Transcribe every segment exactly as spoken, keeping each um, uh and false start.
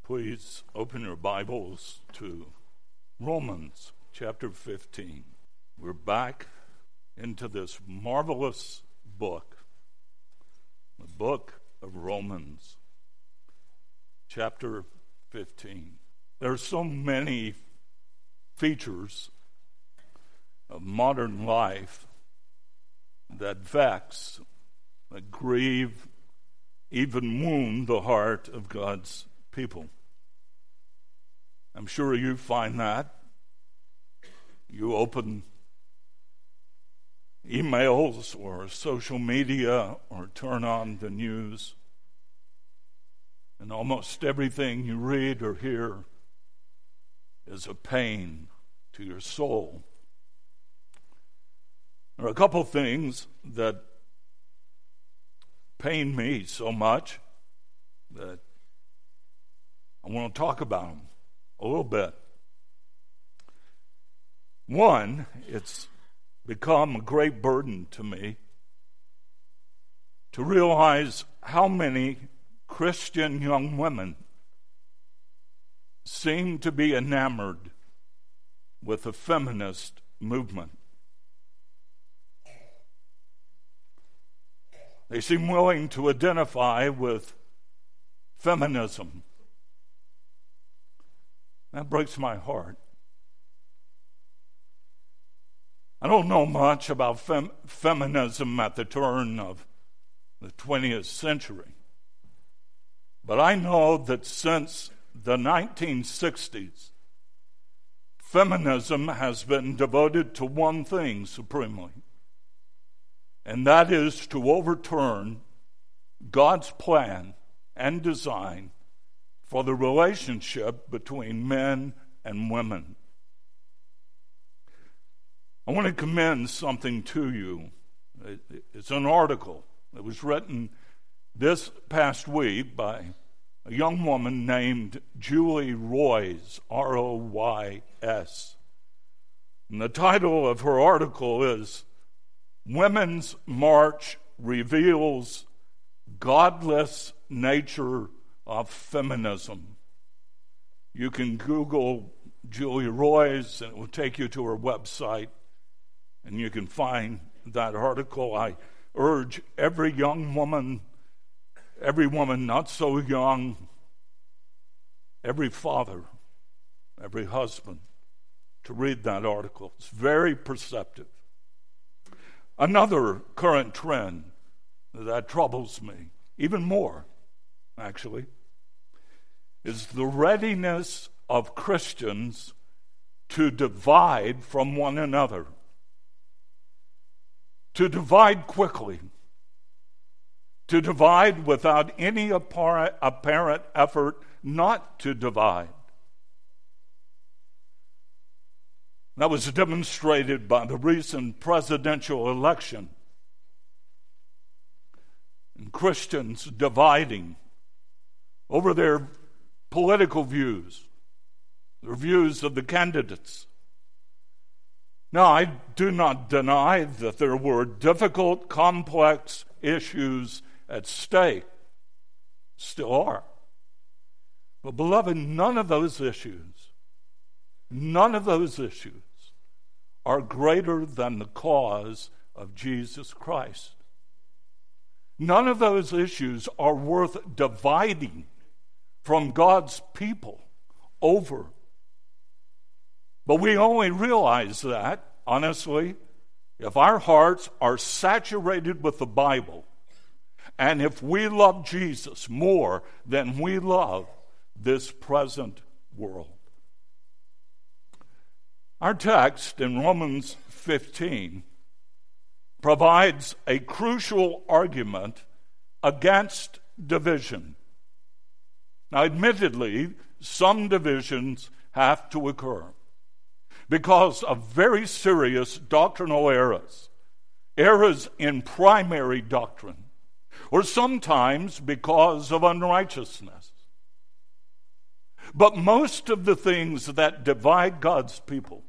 Please open your Bibles to Romans chapter fifteen. We're back into this marvelous book, the book of Romans, chapter fifteen. There are so many features of modern life that vex, that grieve, even wound the heart of God's people. I'm sure you find that. You open emails or social media or turn on the news, and almost everything you read or hear is a pain to your soul. There are a couple things that pain me so much that I want to talk about them a little bit. One, it's become a great burden to me to realize how many Christian young women seem to be enamored with the feminist movement. They seem willing to identify with feminism. That breaks my heart. I don't know much about fem- feminism at the turn of the twentieth century, but I know that since the nineteen sixties, feminism has been devoted to one thing supremely, and that is to overturn God's plan and design for the relationship between men and women. I want to commend something to you. It's an article that was written this past week by a young woman named Julie Roys, R O Y S. And the title of her article is Women's March Reveals Godless Nature of Feminism. You can Google Julie Roys and it will take you to her website and you can find that article. I urge every young woman, every woman not so young, every father, every husband to read that article. It's very perceptive. Another current trend that troubles me, even more actually, is the readiness of Christians to divide from one another, to divide quickly, to divide without any apparent, apparent effort not to divide. That was demonstrated by the recent presidential election, and Christians dividing over their political views, their views of the candidates. Now, I do not deny that there were difficult, complex issues at stake. Still are. But, beloved, none of those issues, none of those issues are greater than the cause of Jesus Christ. None of those issues are worth dividing from God's people over. But we only realize that, honestly, if our hearts are saturated with the Bible, and if we love Jesus more than we love this present world. Our text in Romans fifteen provides a crucial argument against division. Now, admittedly, some divisions have to occur because of very serious doctrinal errors, errors in primary doctrine, or sometimes because of unrighteousness. But most of the things that divide God's people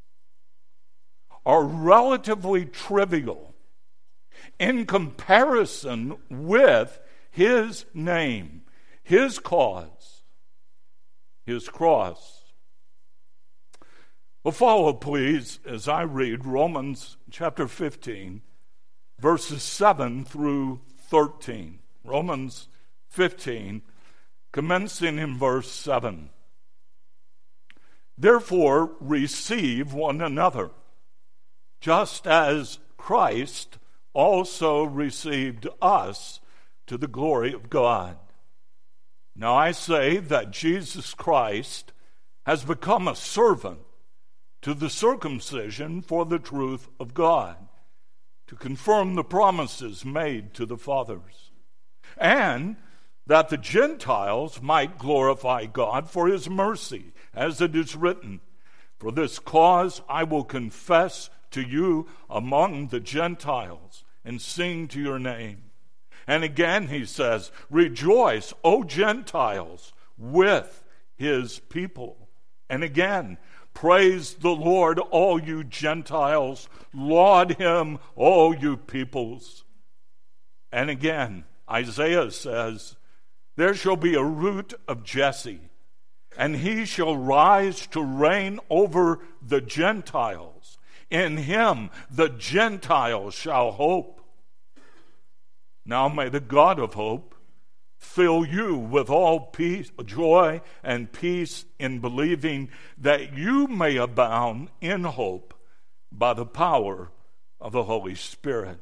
are relatively trivial in comparison with His name, His cause, his cross. Well, follow, please, as I read Romans chapter fifteen, verses seven through thirteen. Romans fifteen, commencing in verse seven. Therefore, receive one another, just as Christ also received us to the glory of God. Now I say that Jesus Christ has become a servant to the circumcision for the truth of God, to confirm the promises made to the fathers, and that the Gentiles might glorify God for his mercy, as it is written, for this cause I will confess to you among the Gentiles and sing to your name. And again he says, rejoice, O Gentiles, with his people. And again, praise the Lord, all you Gentiles. Laud him, all you peoples. And again, Isaiah says, there shall be a root of Jesse, and he shall rise to reign over the Gentiles. In him the Gentiles shall hope. Now may the God of hope fill you with all peace, joy and peace in believing, that you may abound in hope by the power of the Holy Spirit.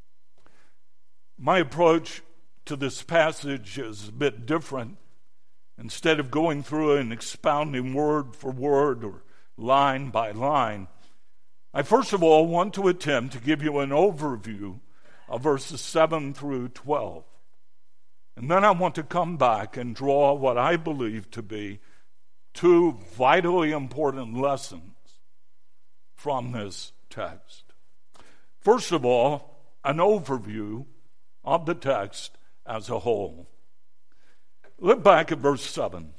My approach to this passage is a bit different. Instead of going through and expounding word for word or line by line, I first of all want to attempt to give you an overview of verses seven through twelve. And then I want to come back and draw what I believe to be two vitally important lessons from this text. First of all, an overview of the text as a whole. Look back at verse seven.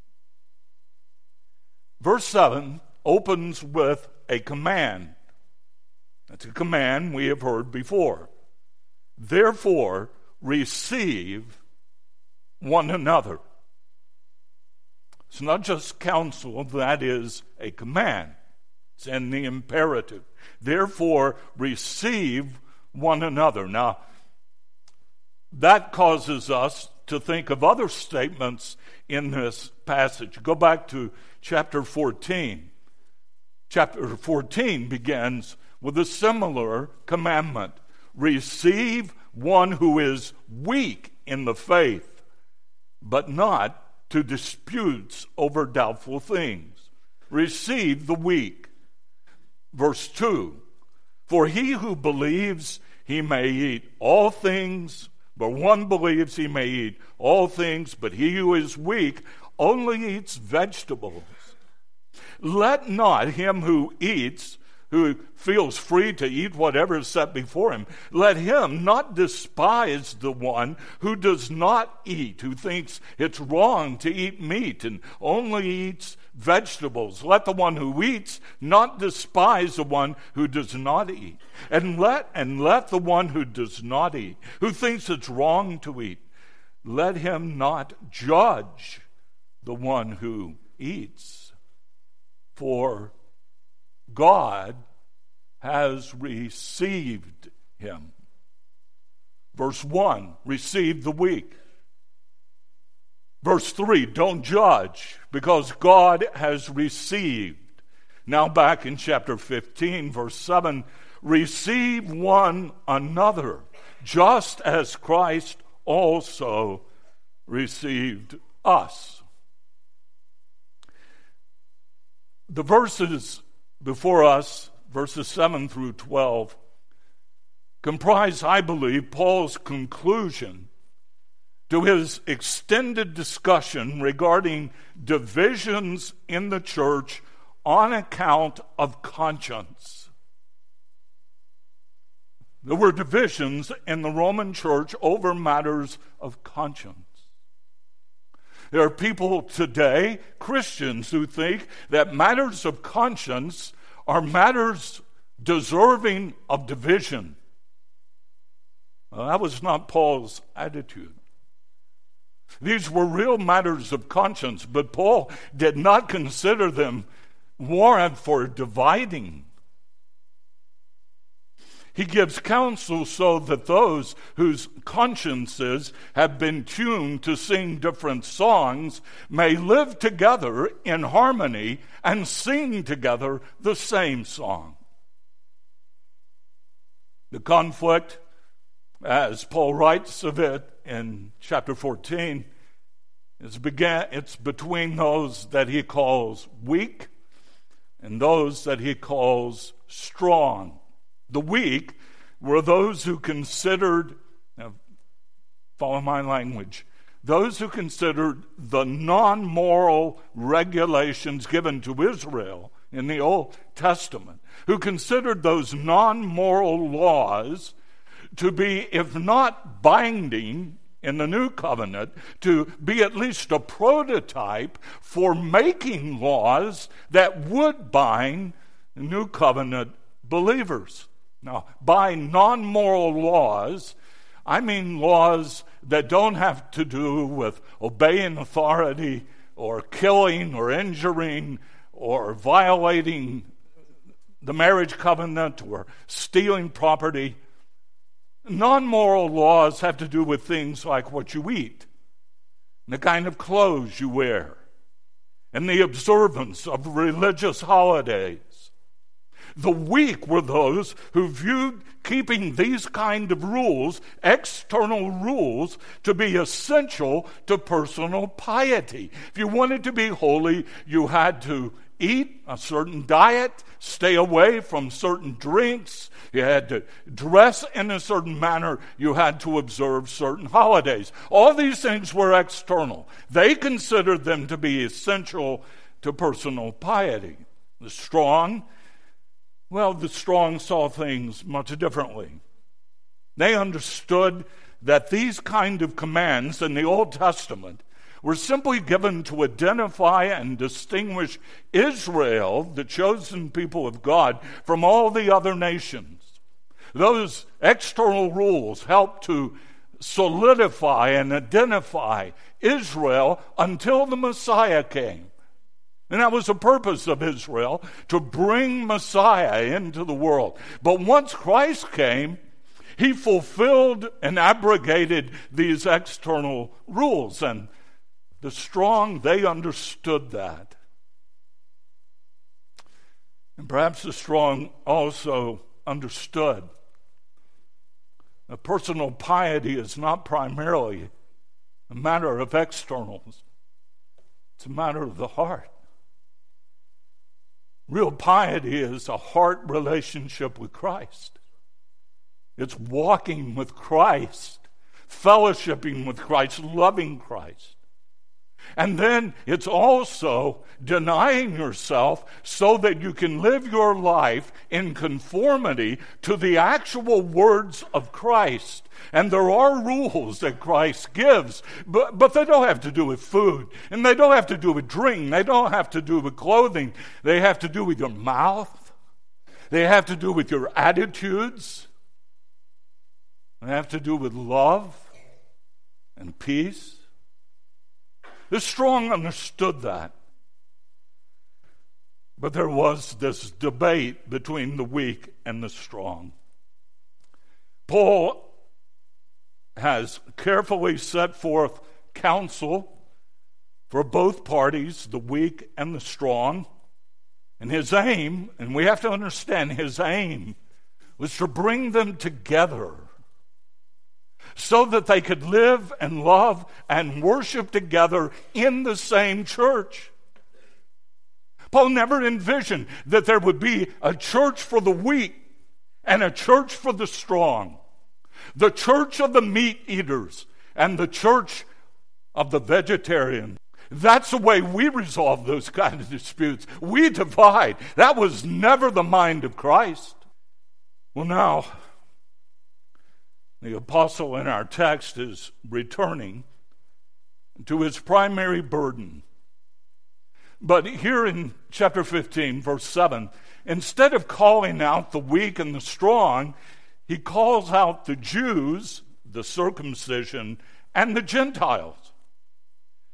Verse seven opens with a command. That's a command we have heard before. Therefore, receive one another. It's not just counsel, that is a command. It's in the imperative. Therefore, receive one another. Now, that causes us to think of other statements in this passage. Go back to chapter fourteen. Chapter fourteen begins with a similar commandment. Receive one who is weak in the faith, but not to disputes over doubtful things. Receive the weak. Verse two, for he who believes he may eat all things, but one believes he may eat all things, but he who is weak only eats vegetables. Let not him who eats, who feels free to eat whatever is set before him, let him not despise the one who does not eat, who thinks it's wrong to eat meat and only eats vegetables. Let the one who eats not despise the one who does not eat. And let, and let the one who does not eat, who thinks it's wrong to eat, let him not judge the one who eats. For God has received him. Verse one, receive the weak. Verse three, don't judge, because God has received. Now back in chapter fifteen, verse seven, receive one another, just as Christ also received us. The verses before us, verses seven through twelve, comprise, I believe, Paul's conclusion to his extended discussion regarding divisions in the church on account of conscience. There were divisions in the Roman church over matters of conscience. There are people today, Christians, who think that matters of conscience are matters deserving of division. Well, that was not Paul's attitude. These were real matters of conscience, but Paul did not consider them warrant for dividing. He gives counsel so that those whose consciences have been tuned to sing different songs may live together in harmony and sing together the same song. The conflict, as Paul writes of it in chapter fourteen, is began, it's between those that he calls weak and those that he calls strong. The weak were those who considered, now follow my language, those who considered the non-moral regulations given to Israel in the Old Testament, who considered those non-moral laws to be, if not binding in the new covenant, to be at least a prototype for making laws that would bind new covenant believers. Now, by non-moral laws, I mean laws that don't have to do with obeying authority or killing or injuring or violating the marriage covenant or stealing property. Non-moral laws have to do with things like what you eat, the kind of clothes you wear, and the observance of religious holidays. The weak were those who viewed keeping these kind of rules, external rules, to be essential to personal piety. If you wanted to be holy, you had to eat a certain diet, stay away from certain drinks, you had to dress in a certain manner, you had to observe certain holidays. All these things were external. They considered them to be essential to personal piety. The strong, well, the strong saw things much differently. They understood that these kind of commands in the Old Testament were simply given to identify and distinguish Israel, the chosen people of God, from all the other nations. Those external rules helped to solidify and identify Israel until the Messiah came. And that was the purpose of Israel, to bring Messiah into the world. But once Christ came, he fulfilled and abrogated these external rules. And the strong, they understood that. And perhaps the strong also understood that personal piety is not primarily a matter of externals. It's a matter of the heart. Real piety is a heart relationship with Christ. It's walking with Christ, fellowshipping with Christ, loving Christ. And then it's also denying yourself so that you can live your life in conformity to the actual words of Christ. And there are rules that Christ gives, but, but they don't have to do with food, and they don't have to do with drink, they don't have to do with clothing. They have to do with your mouth. They have to do with your attitudes. They have to do with love and peace. The strong understood that. But there was this debate between the weak and the strong. Paul has carefully set forth counsel for both parties, the weak and the strong. And his aim, and we have to understand his aim, was to bring them together so that they could live and love and worship together in the same church. Paul never envisioned that there would be a church for the weak and a church for the strong, the church of the meat eaters and the church of the vegetarians. That's the way we resolve those kind of disputes. We divide. That was never the mind of Christ. Well, now, the apostle in our text is returning to his primary burden. But here in chapter fifteen, verse seven, instead of calling out the weak and the strong, he calls out the Jews, the circumcision, and the Gentiles.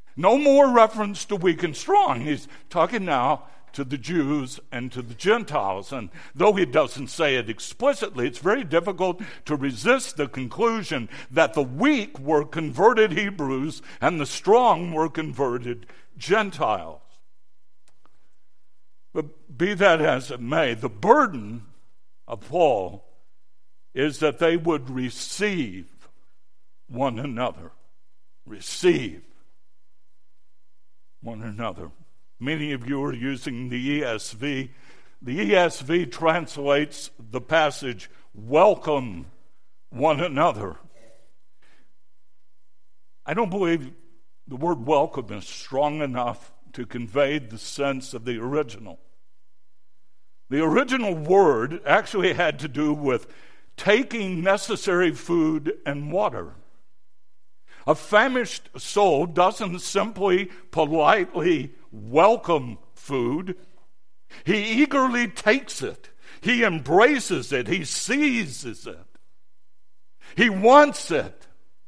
No more reference to weak and strong. He's talking now to the Jews and to the Gentiles. And though he doesn't say it explicitly, it's very difficult to resist the conclusion that the weak were converted Hebrews and the strong were converted Gentiles. But be that as it may, the burden of Paul is that they would receive one another. Receive one another. Many of you are using the E S V. The E S V translates the passage, welcome one another. I don't believe the word welcome is strong enough to convey the sense of the original. The original word actually had to do with taking necessary food and water. A famished soul doesn't simply politely welcome food. He eagerly takes it. He embraces it. He seizes it. He wants it.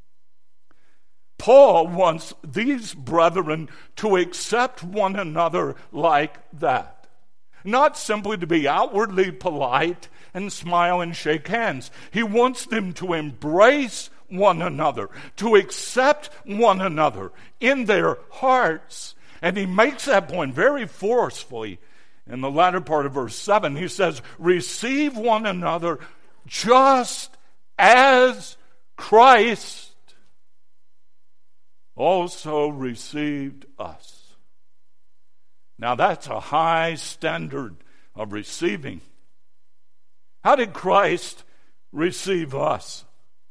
Paul wants these brethren to accept one another like that. Not simply to be outwardly polite and smile and shake hands. He wants them to embrace one another, to accept one another in their hearts. And he makes that point very forcefully in the latter part of verse seven. He says, receive one another just as Christ also received us. Now that's a high standard of receiving. How did Christ receive us?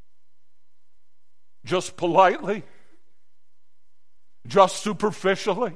Just politely? Just superficially?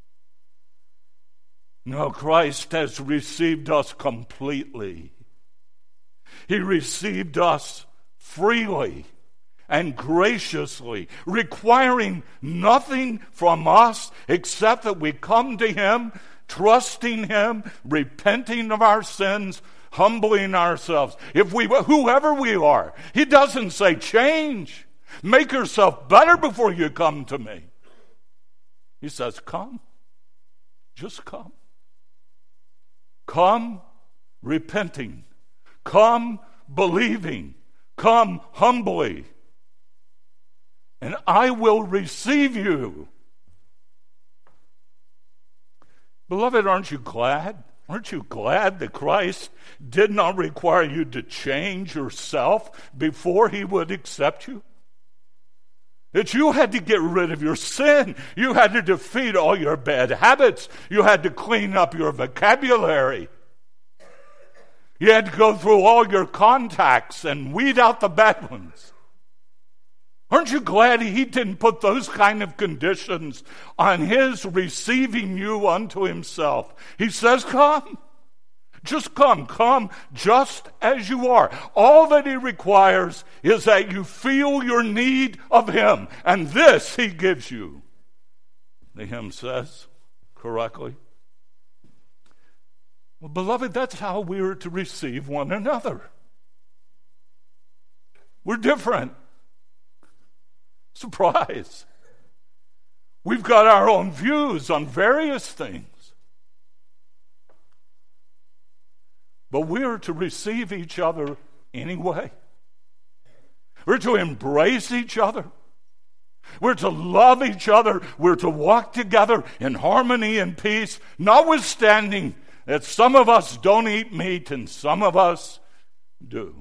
No, Christ has received us completely. He received us freely and graciously, requiring nothing from us except that we come to Him, trusting Him, repenting of our sins, humbling ourselves. If we, whoever we are, He doesn't say change. Make yourself better before you come to me. He says, come. Just come. Come repenting. Come believing. Come humbly. And I will receive you. Beloved, aren't you glad? Aren't you glad that Christ did not require you to change yourself before He would accept you? That you had to get rid of your sin. You had to defeat all your bad habits. You had to clean up your vocabulary. You had to go through all your contacts and weed out the bad ones. Aren't you glad He didn't put those kind of conditions on His receiving you unto Himself? He says, come. Just come. Come just as you are. All that He requires is that you feel your need of Him. And this He gives you. The hymn says correctly. Well, beloved, that's how we are to receive one another. We're different. Surprise. We've got our own views on various things. But we are to receive each other anyway. We're to embrace each other. We're to love each other. We're to walk together in harmony and peace, notwithstanding that some of us don't eat meat and some of us do.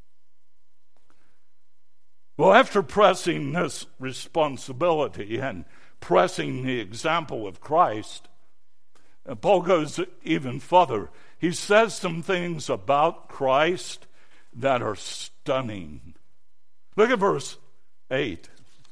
Well, after pressing this responsibility and pressing the example of Christ, Paul goes even further. He says some things about Christ that are stunning. Look at verse eight.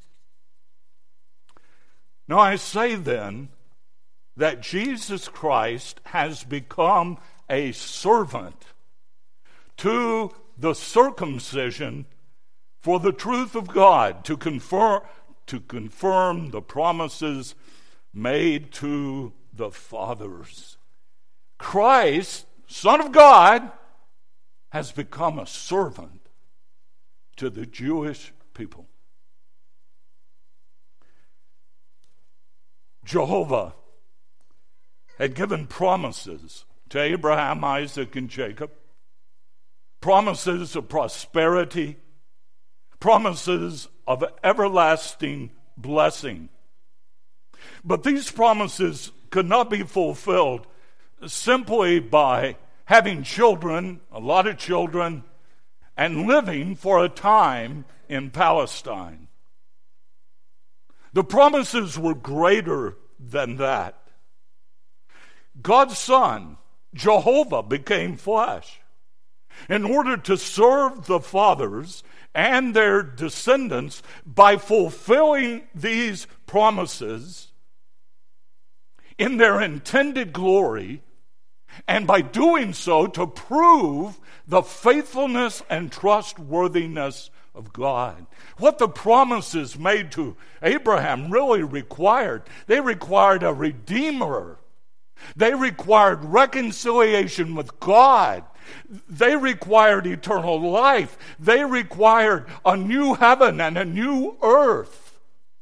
Now I say then that Jesus Christ has become a servant to the circumcision for the truth of God, to confirm, to confirm the promises made to the fathers. Christ, Son of God, has become a servant to the Jewish people. Jehovah had given promises to Abraham, Isaac, and Jacob, promises of prosperity, promises of everlasting blessing. But these promises could not be fulfilled simply by having children, a lot of children, and living for a time in Palestine. The promises were greater than that. God's Son, Jehovah, became flesh in order to serve the fathers and their descendants by fulfilling these promises in their intended glory, and by doing so to prove the faithfulness and trustworthiness of God. What the promises made to Abraham really required, they required a redeemer. They required reconciliation with God. They required eternal life. They required a new heaven and a new earth.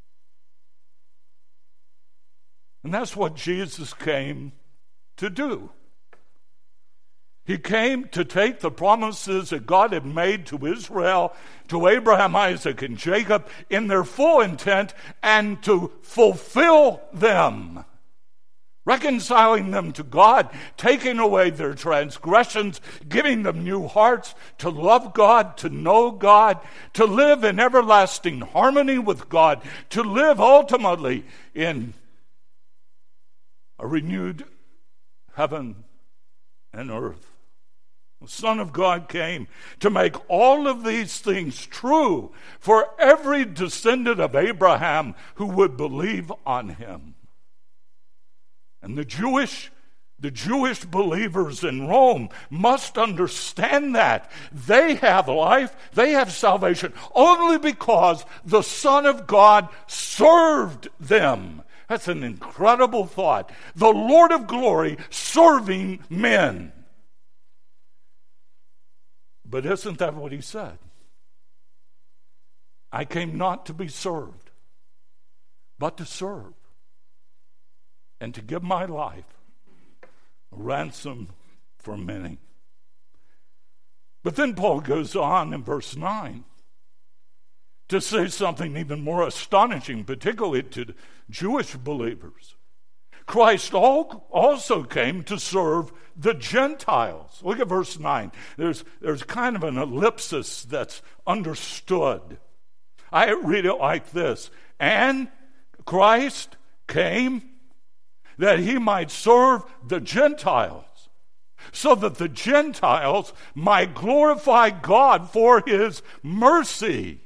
And that's what Jesus came to do. He came to take the promises that God had made to Israel, to Abraham, Isaac, and Jacob in their full intent, and to fulfill them, reconciling them to God, taking away their transgressions, giving them new hearts to love God, to know God, to live in everlasting harmony with God, to live ultimately in a renewed heaven and earth. The Son of God came to make all of these things true for every descendant of Abraham who would believe on him. And the Jewish, the Jewish believers in Rome must understand that. They have life, they have salvation, only because the Son of God served them. That's an incredible thought. The Lord of glory serving men. But isn't that what he said? I came not to be served, but to serve, and to give my life a ransom for many. But then Paul goes on in verse nine to say something even more astonishing, particularly to Jewish believers. Christ also came to serve the Gentiles. Look at verse nine. There's, there's kind of an ellipsis that's understood. I read it like this. And Christ came that he might serve the Gentiles, so that the Gentiles might glorify God for his mercy.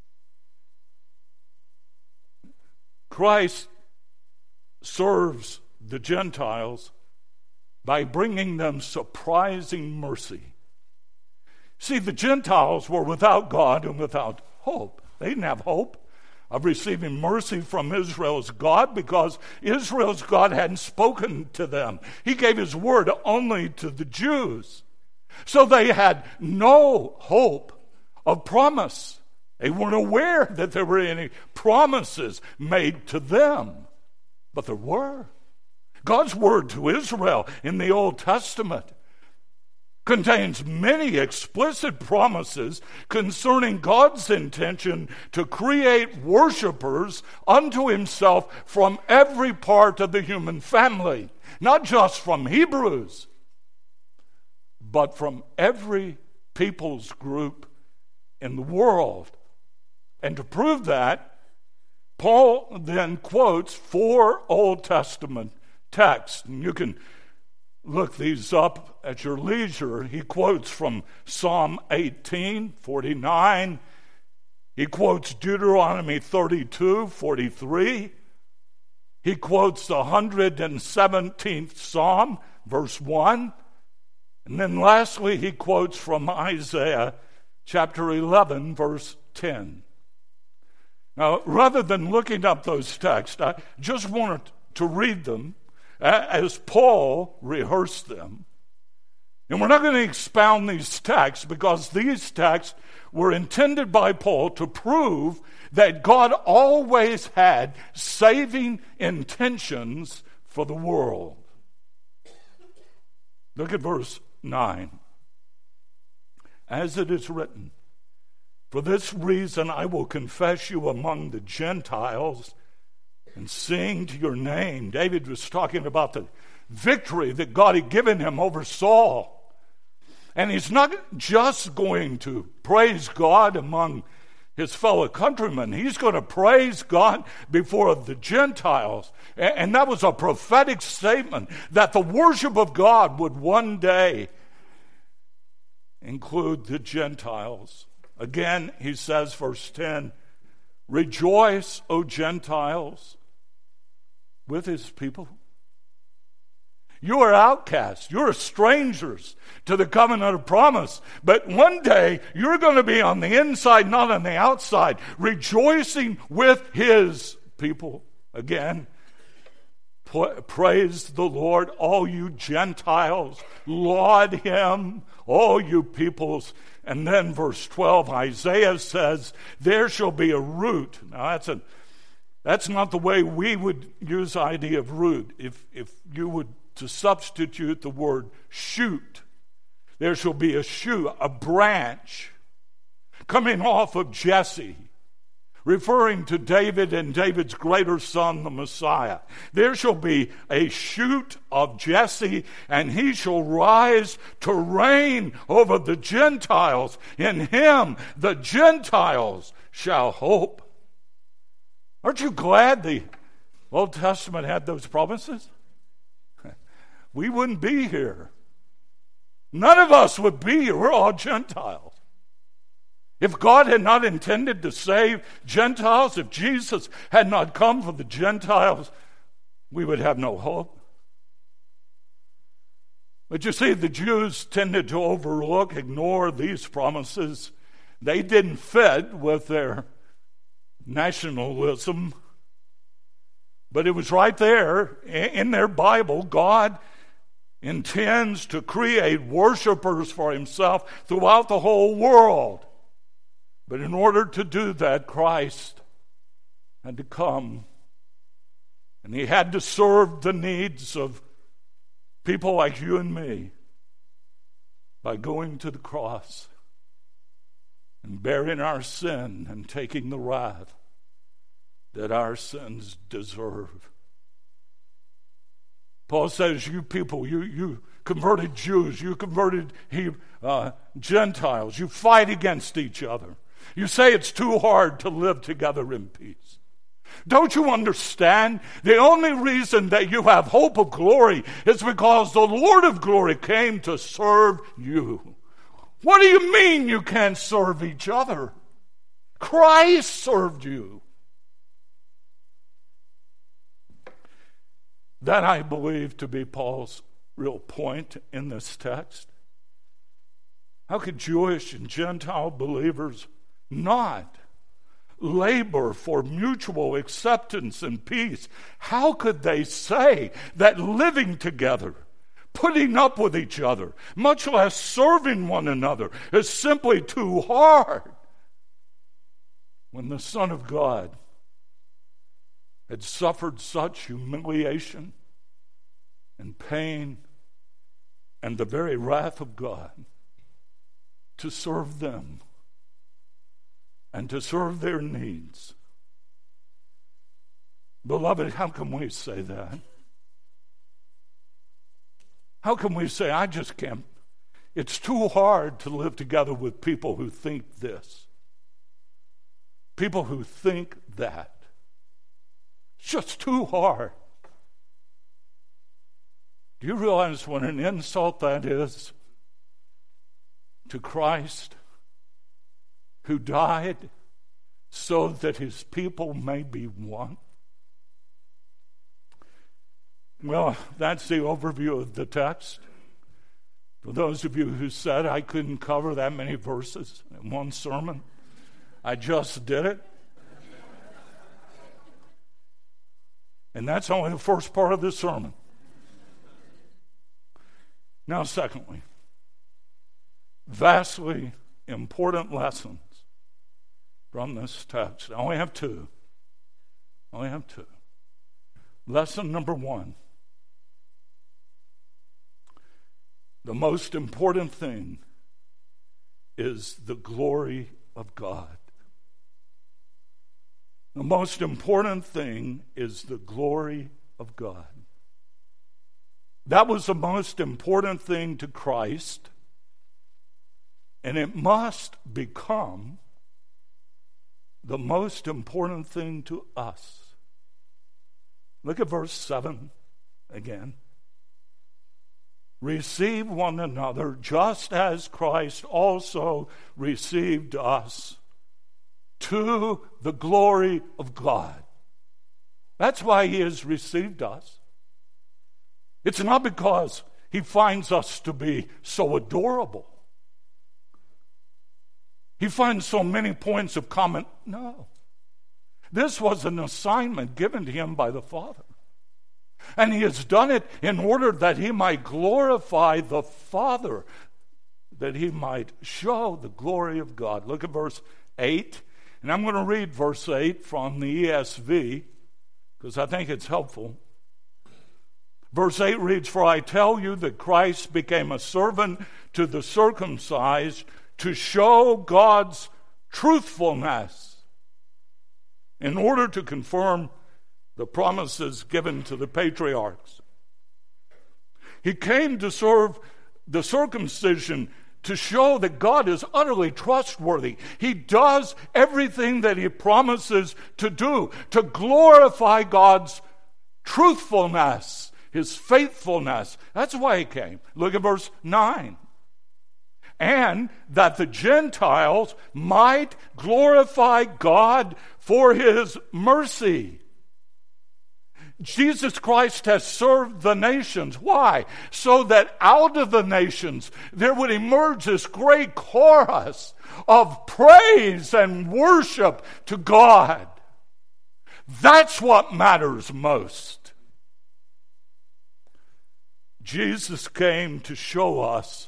Christ serves the Gentiles by bringing them surprising mercy. See, the Gentiles were without God and without hope. They didn't have hope of receiving mercy from Israel's God because Israel's God hadn't spoken to them. He gave his word only to the Jews. So they had no hope of promise. They weren't aware that there were any promises made to them. But there were. God's word to Israel in the Old Testament contains many explicit promises concerning God's intention to create worshipers unto himself from every part of the human family, not just from Hebrews, but from every people's group in the world. And to prove that, Paul then quotes four Old Testament texts. And you can look these up at your leisure. He quotes from Psalm eighteen, forty-nine. He quotes Deuteronomy thirty-two, forty-three. He quotes the one hundred seventeenth Psalm, verse one. And then lastly, he quotes from Isaiah chapter eleven, verse ten. Now, rather than looking up those texts, I just wanted to read them as Paul rehearsed them. And we're not going to expound these texts because these texts were intended by Paul to prove that God always had saving intentions for the world. Look at verse nine. As it is written, for this reason I will confess you among the Gentiles and sing to your name. David was talking about the victory that God had given him over Saul. And he's not just going to praise God among his fellow countrymen. He's going to praise God before the Gentiles. And that was a prophetic statement that the worship of God would one day include the Gentiles. Again, he says, verse ten, rejoice, O Gentiles, with his people. You are outcasts. You're strangers to the covenant of promise. But one day, you're going to be on the inside, not on the outside, rejoicing with his people. Again, praise the Lord, all you Gentiles. Laud him, all you peoples. And then verse twelve, Isaiah says, there shall be a root. Now, that's a that's not the way we would use the idea of root. If if you would to substitute the word shoot, there shall be a shoot, a branch coming off of Jesse, referring to David and David's greater son, the Messiah. There shall be a shoot of Jesse, and he shall rise to reign over the Gentiles. In him the Gentiles shall hope. Aren't you glad the Old Testament had those promises? We wouldn't be here. None of us would be here. We're all Gentiles. If God had not intended to save Gentiles, if Jesus had not come for the Gentiles, we would have no hope. But you see, the Jews tended to overlook, ignore these promises. They didn't fit with their nationalism. But it was right there in their Bible. God intends to create worshipers for himself throughout the whole world. But in order to do that, Christ had to come. And he had to serve the needs of people like you and me by going to the cross and bearing our sin and taking the wrath that our sins deserve. Paul says, you people, you, you converted Jews, you converted uh, Gentiles, you fight against each other. You say it's too hard to live together in peace. Don't you understand? The only reason that you have hope of glory is because the Lord of glory came to serve you. What do you mean you can't serve each other? Christ served you. That I believe to be Paul's real point in this text. How could Jewish and Gentile believers not labor for mutual acceptance and peace? How could they say that living together, putting up with each other, much less serving one another, is simply too hard, when the Son of God had suffered such humiliation and pain and the very wrath of God to serve them and to serve their needs? Beloved, how can we say that? How can we say, I just can't, it's too hard to live together with people who think this, people who think that. It's just too hard. Do you realize what an insult that is to Christ, who died so that his people may be one? Well, that's the overview of the text. For those of you who said I couldn't cover that many verses in one sermon, I just did it. And that's only the first part of the sermon. Now, secondly, vastly important lessons from this text. I only have two. I only have two. Lesson number one. The most important thing is the glory of God. The most important thing is the glory of God. That was the most important thing to Christ, and it must become the most important thing to us. Look at verse seven again. Receive one another just as Christ also received us to the glory of God. That's why he has received us. It's not because he finds us to be so adorable. He finds so many points of common. No. This was an assignment given to him by the Father. And he has done it in order that he might glorify the Father, that he might show the glory of God. Look at verse eight. And I'm going to read verse eight from the E S V because I think it's helpful. Verse eight reads, "For I tell you that Christ became a servant to the circumcised to show God's truthfulness in order to confirm the promises given to the patriarchs. He came to serve the circumcision to show that God is utterly trustworthy. He does everything that he promises to do, to glorify God's truthfulness, his faithfulness. That's why he came. Look at verse nine. And that the Gentiles might glorify God for his mercy. Jesus Christ has served the nations. Why? So that out of the nations there would emerge this great chorus of praise and worship to God. That's what matters most. Jesus came to show us,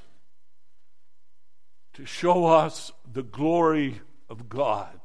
to show us the glory of God.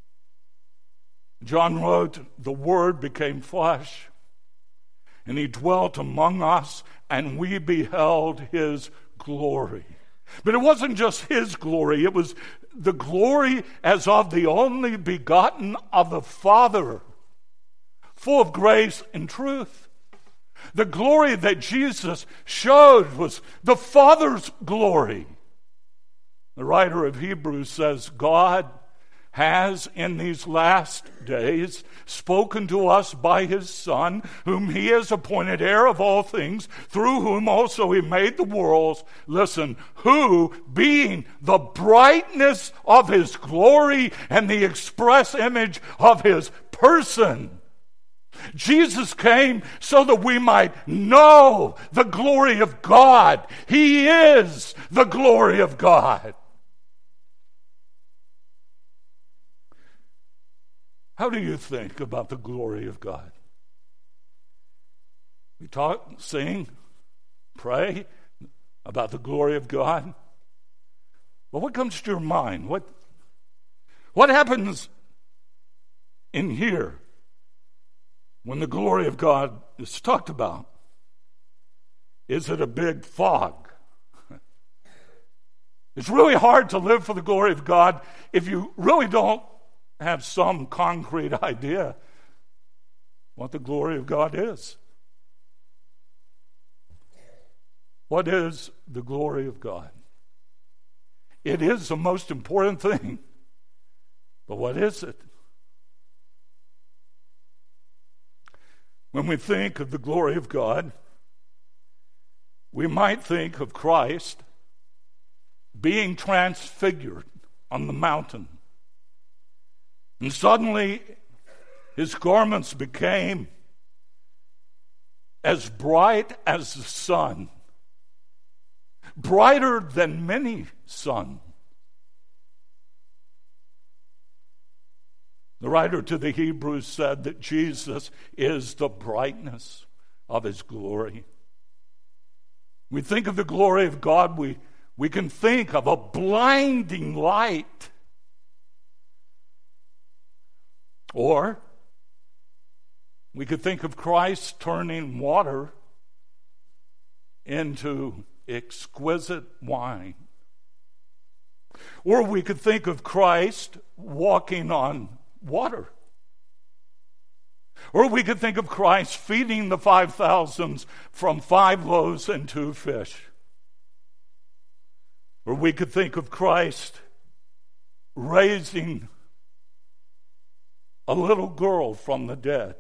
John wrote, "The Word became flesh, and he dwelt among us, and we beheld his glory." But it wasn't just his glory, it was the glory as of the only begotten of the Father, full of grace and truth. The glory that Jesus showed was the Father's glory. The writer of Hebrews says, God has in these last days spoken to us by his Son, whom he has appointed heir of all things, through whom also he made the worlds. Listen, who, being the brightness of his glory and the express image of his person. Jesus came so that we might know the glory of God. He is the glory of God. How do you think about the glory of God? We talk, sing, pray about the glory of God. But what comes to your mind? What, what happens in here when the glory of God is talked about? Is it a big fog? It's really hard to live for the glory of God if you really don't have some concrete idea what the glory of God is. What is the glory of God? It is the most important thing. But what is it? When we think of the glory of God, we might think of Christ being transfigured on the mountain. And suddenly, his garments became as bright as the sun, brighter than many suns. The writer to the Hebrews said that Jesus is the brightness of his glory. We think of the glory of God, we, We can think of a blinding light. Or we could think of Christ turning water into exquisite wine. Or we could think of Christ walking on water. Or we could think of Christ feeding the five thousands from five loaves and two fish. Or we could think of Christ raising a little girl from the dead.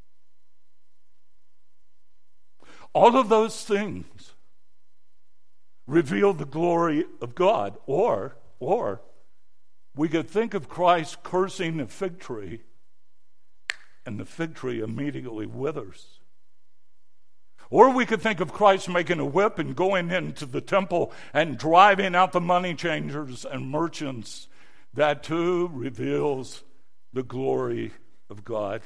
All of those things reveal the glory of God. Or, or we could think of Christ cursing a fig tree, and the fig tree immediately withers. Or we could think of Christ making a whip and going into the temple and driving out the money changers and merchants. That too reveals the glory of God.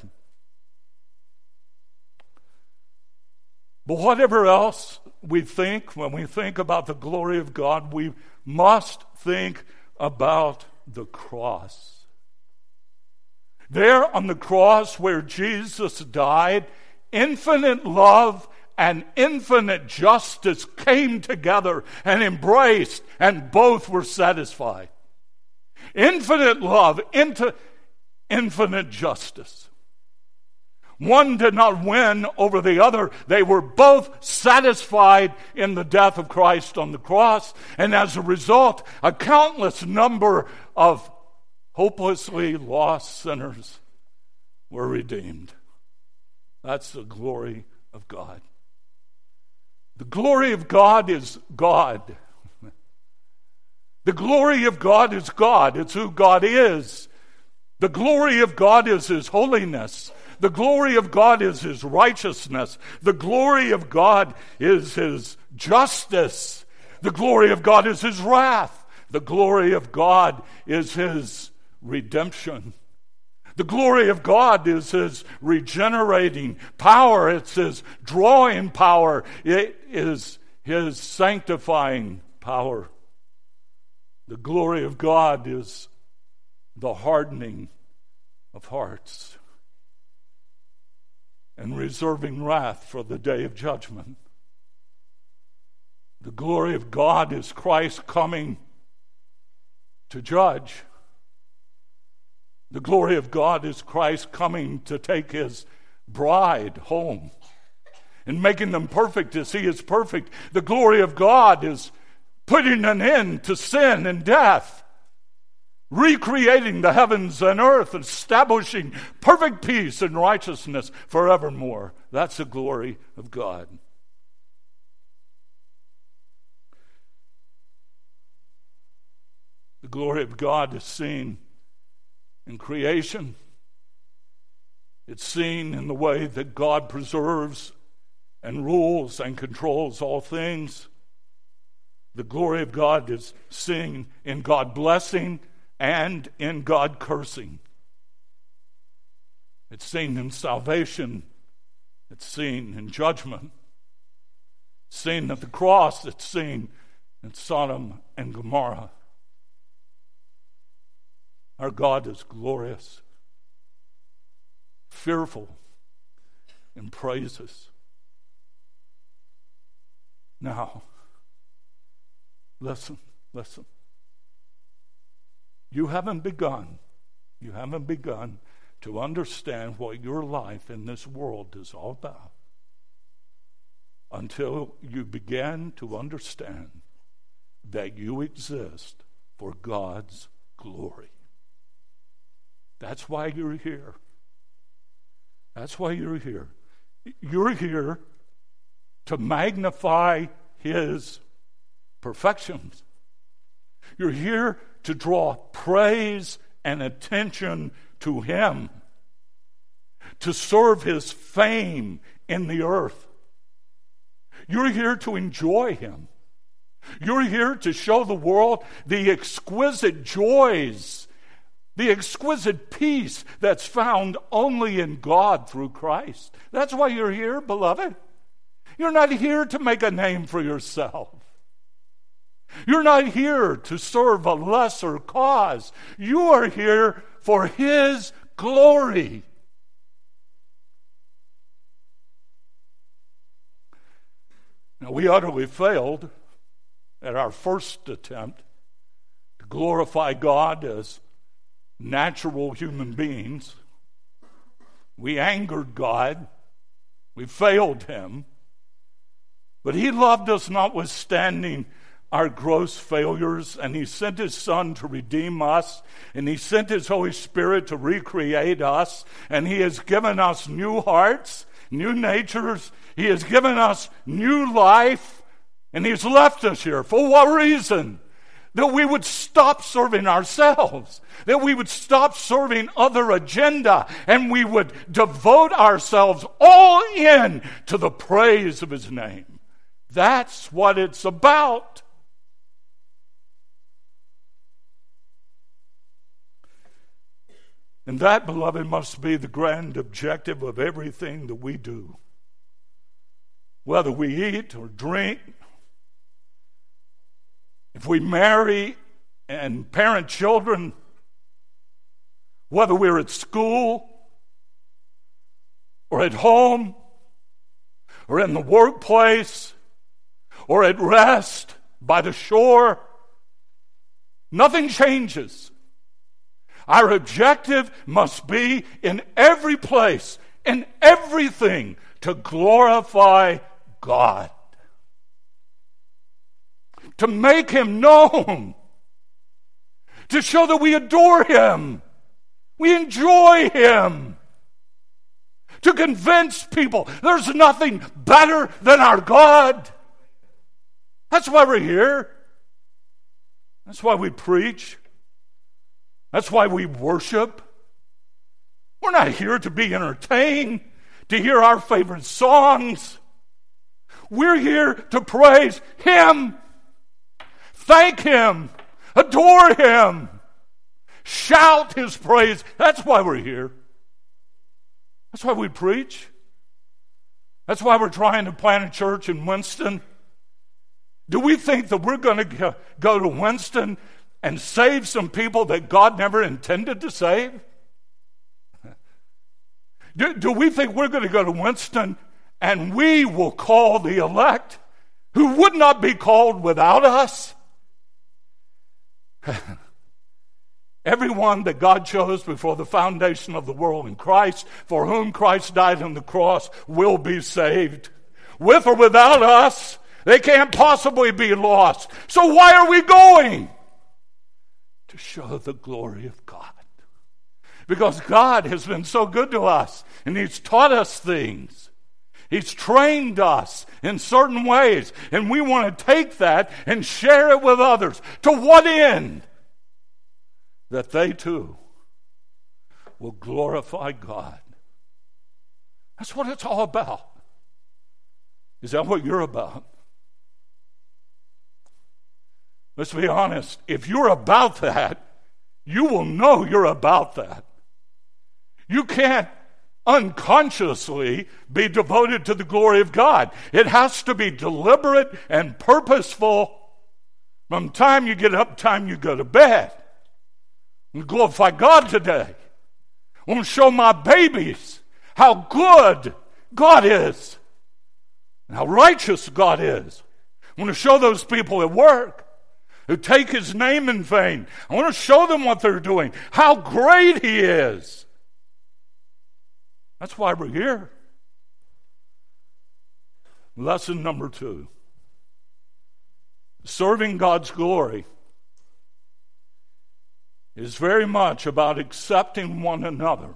But whatever else we think, when we think about the glory of God, we must think about the cross. There on the cross where Jesus died, infinite love and infinite justice came together and embraced, and both were satisfied. Infinite love into infinite justice. One did not win over the other. They were both satisfied in the death of Christ on the cross, and as a result, a countless number of hopelessly lost sinners were redeemed. That's the glory of God. The glory of God is God. The glory of God is God. It's who God is. The glory of God is His holiness. The glory of God is His righteousness. The glory of God is His justice. The glory of God is His wrath. The glory of God is His redemption. The glory of God is His regenerating power. It's His drawing power. It is His sanctifying power. The glory of God is the hardening of hearts and reserving wrath for the day of judgment. The glory of God is Christ coming to judge. The glory of God is Christ coming to take His bride home and making them perfect as He is perfect. The glory of God is putting an end to sin and death, recreating the heavens and earth, establishing perfect peace and righteousness forevermore. That's the glory of God. The glory of God is seen in creation. It's seen in the way that God preserves and rules and controls all things. The glory of God is seen in God blessing and in God cursing. It's seen in salvation. It's seen in judgment. It's seen at the cross. It's seen in Sodom and Gomorrah. Our God is glorious, fearful in praises. Now, listen, listen. You haven't begun, you haven't begun to understand what your life in this world is all about until you begin to understand that you exist for God's glory. That's why you're here. That's why you're here. You're here to magnify His perfections. You're here to draw praise and attention to Him, to serve His fame in the earth. You're here to enjoy Him. You're here to show the world the exquisite joys, the exquisite peace that's found only in God through Christ. That's why you're here, beloved. You're not here to make a name for yourself. You're not here to serve a lesser cause. You are here for His glory. Now, we utterly failed at our first attempt to glorify God as natural human beings. We angered God. We failed Him. But He loved us notwithstanding our gross failures, and He sent His Son to redeem us, and He sent His Holy Spirit to recreate us, and He has given us new hearts, new natures. He has given us new life, and He's left us here. For what reason? That we would stop serving ourselves, that we would stop serving other agenda, and we would devote ourselves all in to the praise of His name. That's what it's about. And that, beloved, must be the grand objective of everything that we do. Whether we eat or drink, if we marry and parent children, whether we're at school or at home or in the workplace or at rest by the shore, nothing changes. Our objective must be in every place, in everything, to glorify God. To make Him known. To show that we adore Him. We enjoy Him. To convince people there's nothing better than our God. That's why we're here. That's why we preach. That's why we worship. We're not here to be entertained, to hear our favorite songs. We're here to praise Him, thank Him, adore Him, shout His praise. That's why we're here. That's why we preach. That's why we're trying to plant a church in Winston. Do we think that we're going to go to Winston and save some people that God never intended to save? Do, do we think we're going to go to Winston and we will call the elect who would not be called without us? Everyone that God chose before the foundation of the world in Christ, for whom Christ died on the cross, will be saved. With or without us, they can't possibly be lost. So why are we going? To show the glory of God. Because God has been so good to us, and He's taught us things. He's trained us in certain ways, and we want to take that and share it with others. To what end? That they too will glorify God. That's what it's all about. Is that what you're about? Let's be honest. If you're about that, you will know you're about that. You can't unconsciously be devoted to the glory of God. It has to be deliberate and purposeful from the time you get up, time you go to bed. We glorify God today. I want to show my babies how good God is and how righteous God is. I want to show those people at work who take His name in vain. I want to show them what they're doing, how great He is. That's why we're here. Lesson number two. Serving God's glory is very much about accepting one another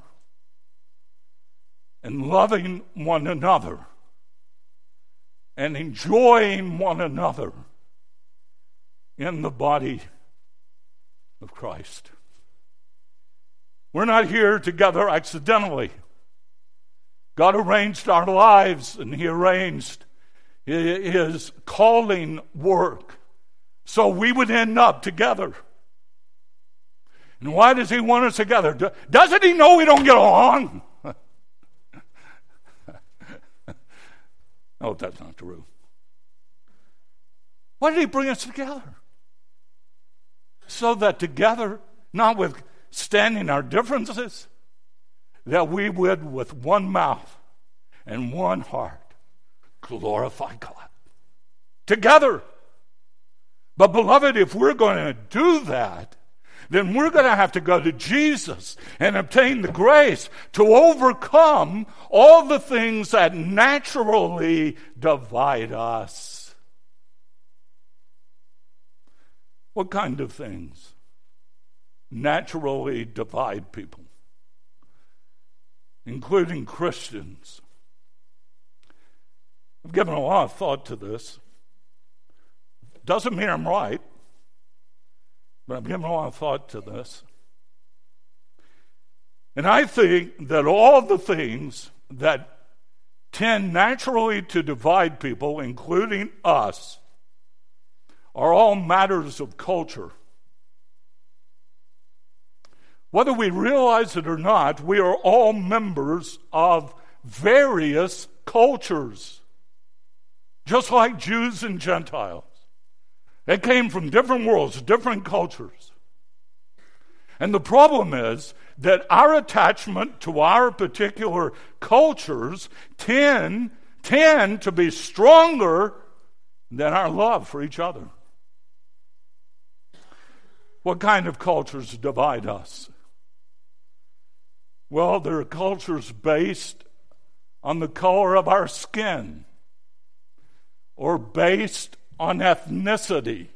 and loving one another and enjoying one another in the body of Christ. We're not here together accidentally. God arranged our lives, and He arranged His calling work so we would end up together. And why does He want us together? Doesn't He know we don't get along? No, that's not true. Why did He bring us together? so that together, notwithstanding our differences, that we would with one mouth and one heart glorify God. Together. But beloved, if we're going to do that, then we're going to have to go to Jesus and obtain the grace to overcome all the things that naturally divide us. What kind of things naturally divide people, including Christians? I've given a lot of thought to this. Doesn't mean I'm right, but I've given a lot of thought to this. And I think that all the things that tend naturally to divide people, including us, are all matters of culture. Whether we realize it or not, we are all members of various cultures, just like Jews and Gentiles. They came from different worlds, different cultures. And the problem is that our attachment to our particular cultures tend, tend to be stronger than our love for each other. What kind of cultures divide us? Well, there are cultures based on the color of our skin, or based on ethnicity.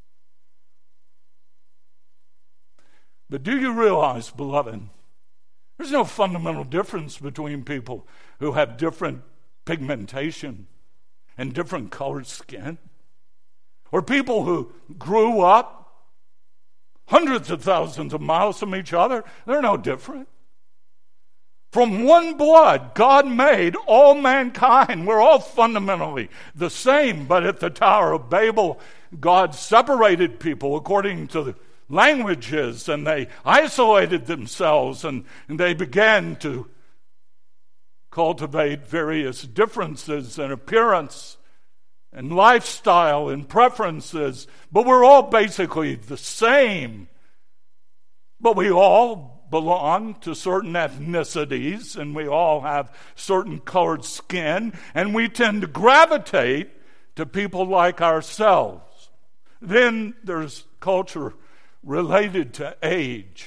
But do you realize, beloved, there's no fundamental difference between people who have different pigmentation and different colored skin, or people who grew up hundreds of thousands of miles from each other. They're no different. From one blood, God made all mankind. We're all fundamentally the same, but at the Tower of Babel, God separated people according to the languages, and they isolated themselves, and, and they began to cultivate various differences in appearance and lifestyle and preferences, but we're all basically the same. But we all belong to certain ethnicities, and we all have certain colored skin, and we tend to gravitate to people like ourselves. Then there's culture related to age.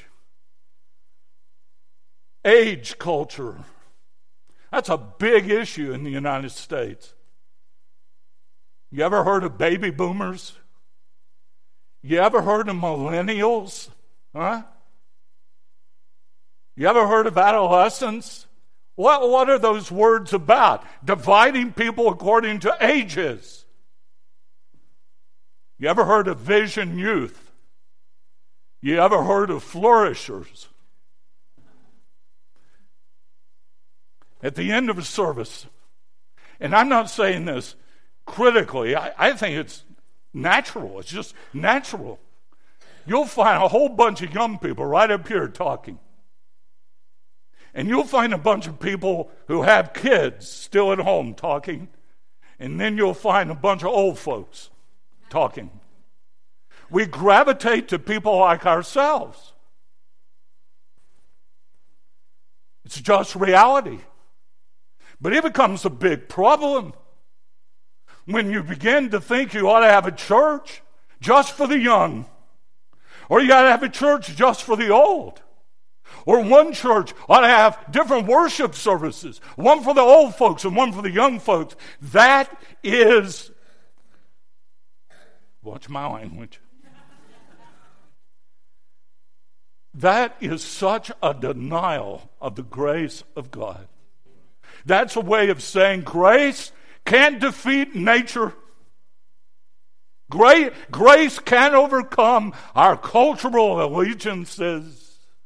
Age culture. That's a big issue in the United States. You ever heard of baby boomers? You ever heard of millennials? Huh? You ever heard of adolescents? What, what are those words about? Dividing people according to ages. You ever heard of vision youth? You ever heard of flourishers? At the end of a service, and I'm not saying this critically, I, I think it's natural. It's just natural. You'll find a whole bunch of young people right up here talking. And you'll find a bunch of people who have kids still at home talking. And then you'll find a bunch of old folks talking. We gravitate to people like ourselves. It's just reality. But it becomes a big problem when you begin to think you ought to have a church just for the young, or you got to have a church just for the old. Or one church ought to have different worship services, one for the old folks and one for the young folks. That is, watch my language. That is such a denial of the grace of God. That's a way of saying grace can't defeat nature. Grace, grace can't overcome our cultural allegiances.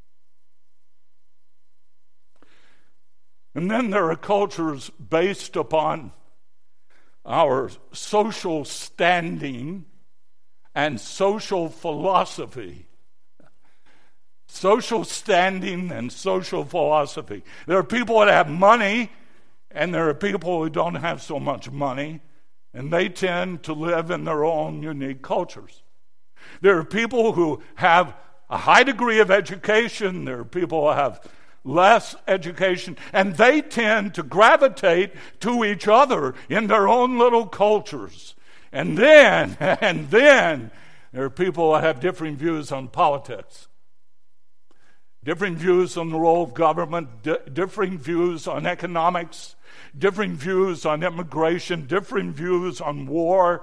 And then there are cultures based upon our social standing and social philosophy. Social standing and social philosophy. There are people that have money, and there are people who don't have so much money, and they tend to live in their own unique cultures. There are people who have a high degree of education. There are people who have less education, and they tend to gravitate to each other in their own little cultures. And then, and then, there are people who have differing views on politics, differing views on the role of government, di- differing views on economics, differing views on immigration, differing views on war.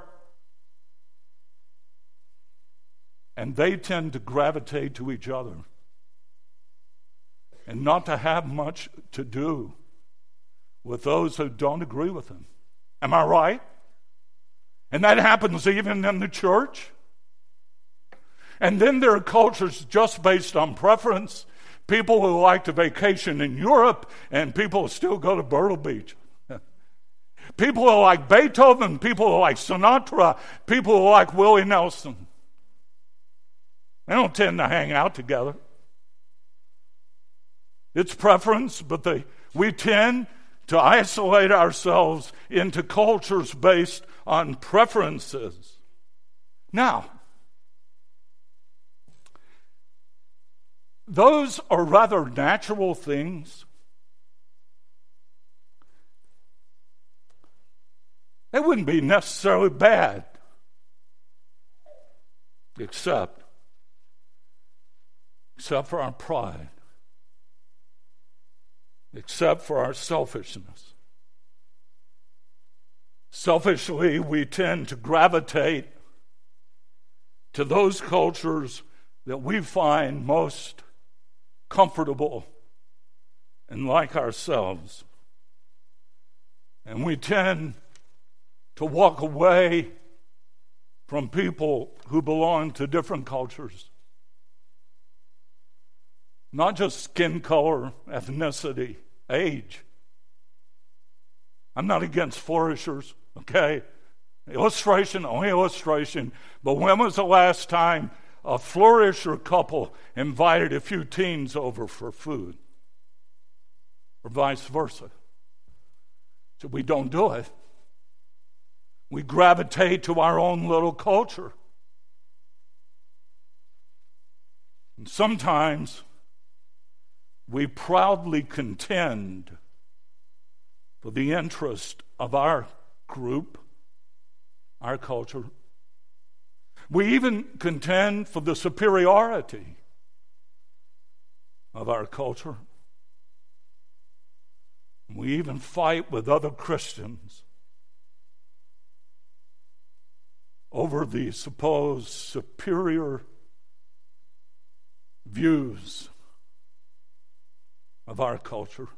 And they tend to gravitate to each other and not to have much to do with those who don't agree with them. Am I right? And that happens even in the church. And then there are cultures just based on preference. People who like to vacation in Europe and people who still go to Myrtle Beach. People who like Beethoven, people who like Sinatra, people who like Willie Nelson. They don't tend to hang out together. It's preference, but they, we tend to isolate ourselves into cultures based on preferences. Now, those are rather natural things. They wouldn't be necessarily bad, except, except for our pride, except for our selfishness. Selfishly, we tend to gravitate to those cultures that we find most comfortable and like ourselves. And we tend to walk away from people who belong to different cultures. Not just skin color, ethnicity, age. I'm not against flourishers, okay? Illustration, only illustration. But when was the last time a flourisher couple invited a few teens over for food? Or vice versa. So we don't do it. We gravitate to our own little culture. And sometimes we proudly contend for the interest of our group, our culture. We even contend for the superiority of our culture. We even fight with other Christians over the supposed superior views of our culture.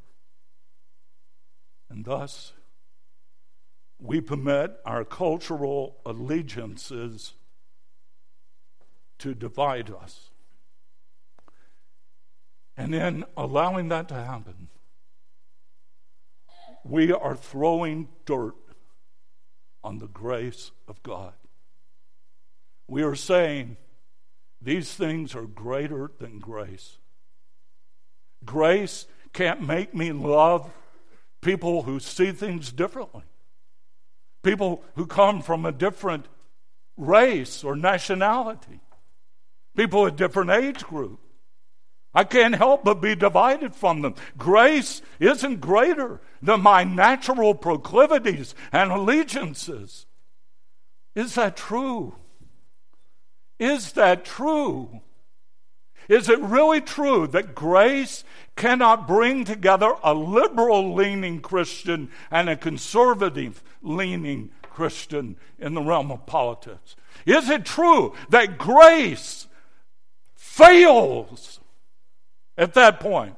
And thus, we permit our cultural allegiances to divide us. And in allowing that to happen, we are throwing dirt on the grace of God. We are saying these things are greater than grace. Grace can't make me love people who see things differently. People who come from a different race or nationality. People with different age group. I can't help but be divided from them. Grace isn't greater than my natural proclivities and allegiances. Is that true? Is that true? Is it really true that grace cannot bring together a liberal-leaning Christian and a conservative-leaning Christian in the realm of politics? Is it true that grace fails at that point?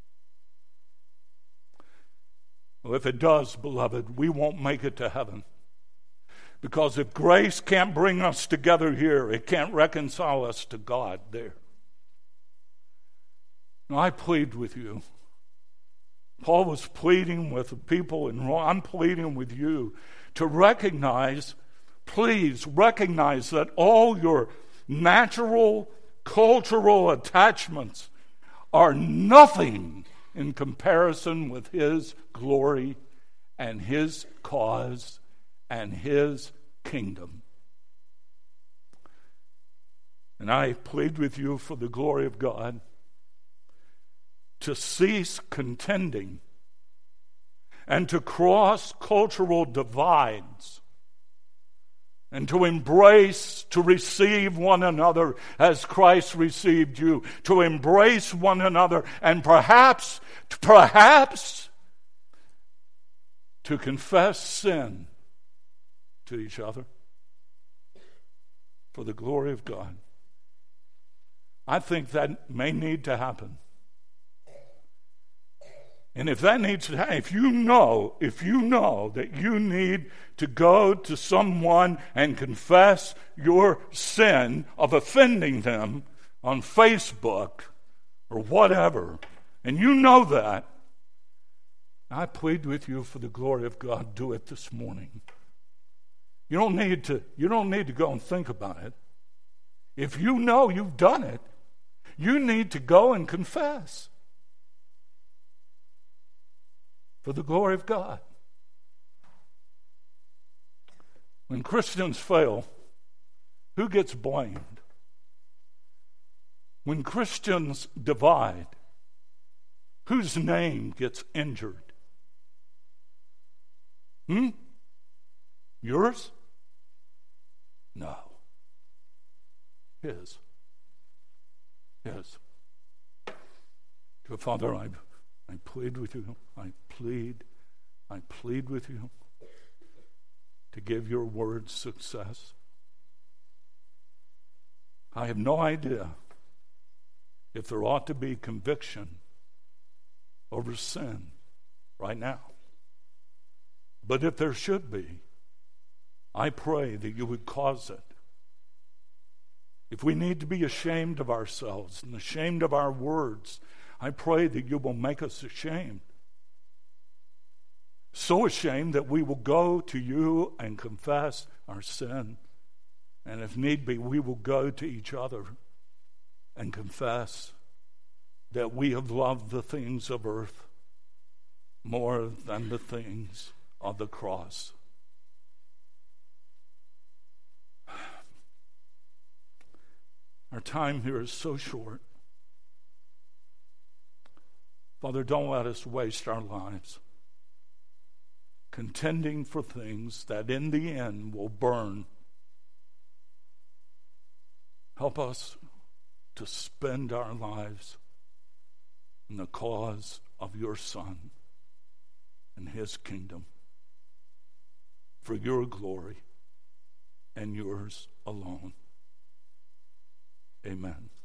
Well, if it does, beloved, we won't make it to heaven. Because if grace can't bring us together here, it can't reconcile us to God there. Now, I plead with you. Paul was pleading with the people in Rome. I'm pleading with you to recognize, please recognize that all your natural cultural attachments are nothing in comparison with his glory and his cause and his kingdom. And I plead with you for the glory of God to cease contending and to cross cultural divides and to embrace, to receive one another as Christ received you, to embrace one another, and perhaps, perhaps, to confess sin to each other for the glory of God. I think that may need to happen. And if that needs to happen, if you know, if you know that you need to go to someone and confess your sin of offending them on Facebook or whatever, and you know that, I plead with you for the glory of God, do it this morning. You don't need to, you don't need to go and think about it. If you know you've done it, you need to go and confess. For the glory of God. When Christians fail, who gets blamed? When Christians divide, whose name gets injured? Hmm? Yours? No. His. His. Dear Father, I I plead with you, I plead, I plead with you to give your word success. I have no idea if there ought to be conviction over sin right now. But if there should be, I pray that you would cause it. If we need to be ashamed of ourselves and ashamed of our words, I pray that you will make us ashamed. So ashamed that we will go to you and confess our sin. And if need be, we will go to each other and confess that we have loved the things of earth more than the things of the cross. Our time here is so short. Father, don't let us waste our lives contending for things that in the end will burn. Help us to spend our lives in the cause of your Son and his kingdom for your glory and yours alone. Amen.